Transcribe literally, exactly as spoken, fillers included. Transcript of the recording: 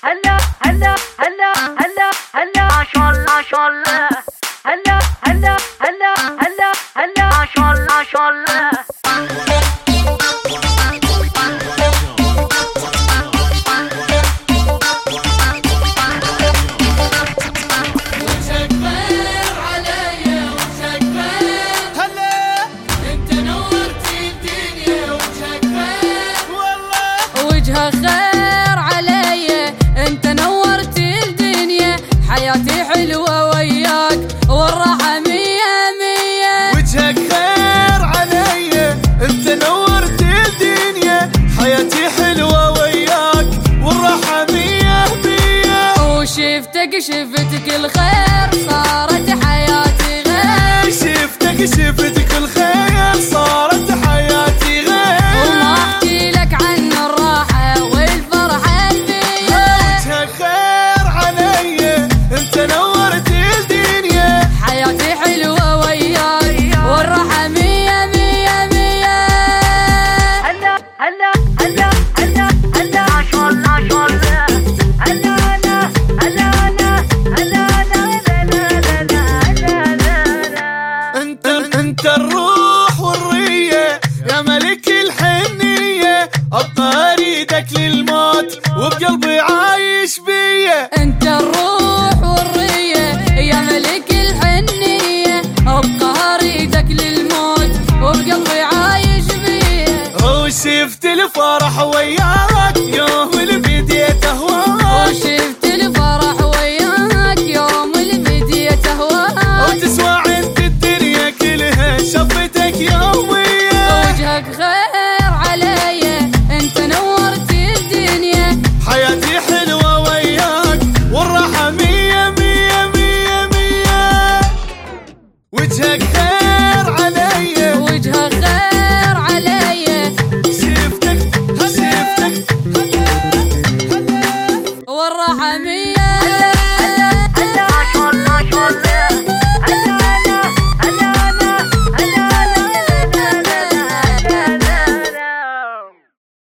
هلا هلا هلا هلا هلا ما شاء الله ما شاء الله هلا هلا هلا هلا هلا ما شاء الله ما شاء الله وجهك خير علي انت نورت الدنيا حياتي حلوة وياك والراحة مية مية وجهك خير علي انت نورت الدنيا حياتي حلوة وياك والراحة مية مية وشفتك شفتك الخير صارت حياتي غير شفتك شفتك الخير صارت حياتي غير وما احكي لك عن الراحة والفرحة البية وجهك خير علي انت نورت الدنيا حياتي حلوة وياك والراحة مية مية مية هلا هلا هلا هلا هلا ما شاء الله ما شاء الله هلا هلا هلا هلا هلا هلا انت انت الروح والرية يا ملك الحنية ابقى اريدك للموت وبقلبي عايش بيه انت الروح والرية يا ملك الحنية ابقى اريدك للموت وبقلبي عايش بيه وشفت الفرح وياك يوم اللي بديت اهواك وشفت الفرح وياك يوم اللي بديت اهواك وتسوى عند الدنيا كلها شفتك يوميا وجهك خير علي انت نورت الدنيا حياتي حلوة وياك والراحة مية مية مية مية وجهك خير